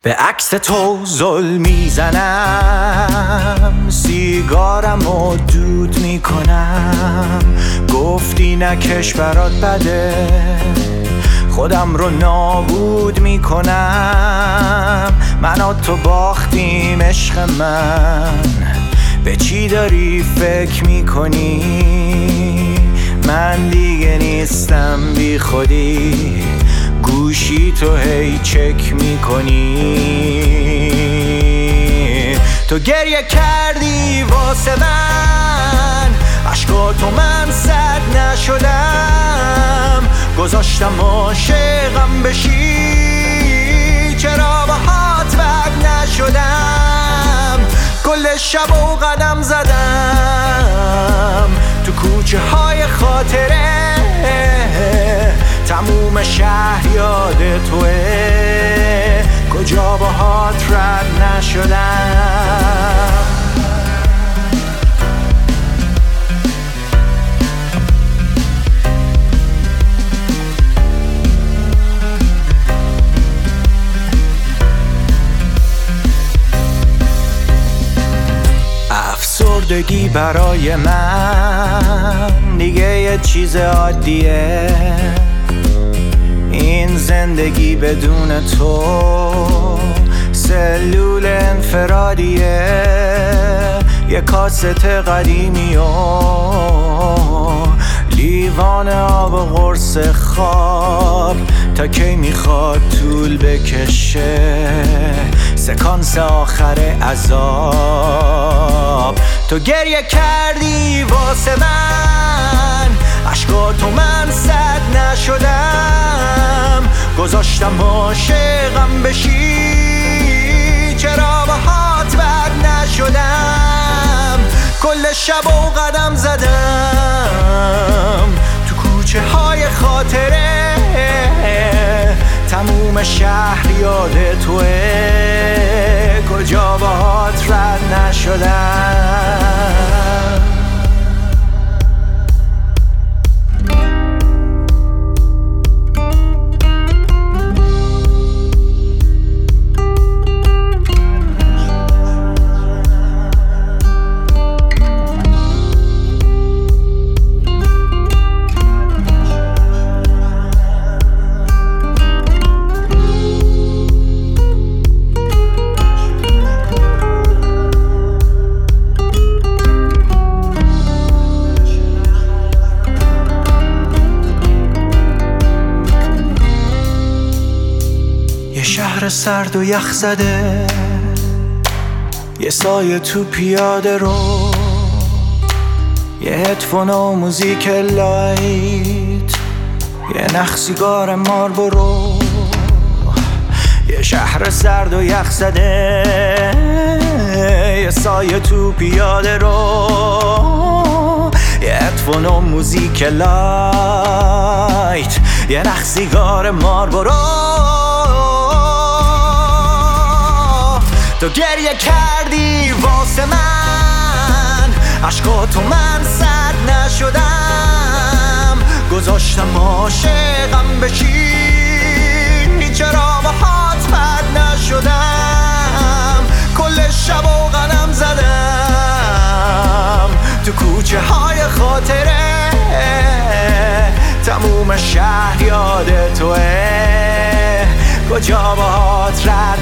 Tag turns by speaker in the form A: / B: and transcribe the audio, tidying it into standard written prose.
A: به عکس تو زل میزنم، سیگارم رو دود میکنم. گفتی نکش برات بده، خودم رو نابود میکنم. من و تو باختیم عشق من، به چی داری فکر میکنی؟ من دیگه نیستم بی خودی، گوشی تو هی چک میکنی. تو گریه کردی واسه من، عشقا تو من سد نشدم. گذاشتم عاشقم بشی، چرا باهات بد نشدم. کل شب و قدم زدم تو کوچه های خاطره، تموم شهر یاد توه، کجا باهات رد نشدم. افسردگی برای من دیگه یه چیز عادیه، این زندگی بدون تو سلول انفرادیه. یه کاست قدیمی و لیوان آب و قرص خواب، تا کی میخواد طول بکشه سکانس آخر عذاب. تو گریه کردی واسه من، عشقا تو من سد نشدم. گذاشتم عاشقم بشی، چرا باهات بد نشدم. کل شب و قدم زدم تو کوچه های خاطره، تموم شهر یاد توه، کجا باهات رد نشدم. یه شهر سرد و یخ زده، یه سایه تو پیاده رو، یه هدفون و موزیک لایت، یه نخ سیگار مارلبورو. یه شهر سرد و یخ زده، یه سایه تو پیاده رو، یه هدفون و موزیک لایت، یه نخ سیگار مارلبورو. تو گریه کردی واسه من، عشقا تو من سد نشدم. گذاشتم عاشقم بشی، چرا باهات بد نشدم. کل شب و قدم زدم تو کوچه های خاطره، تموم شهر یاد توه، کجا باهات رد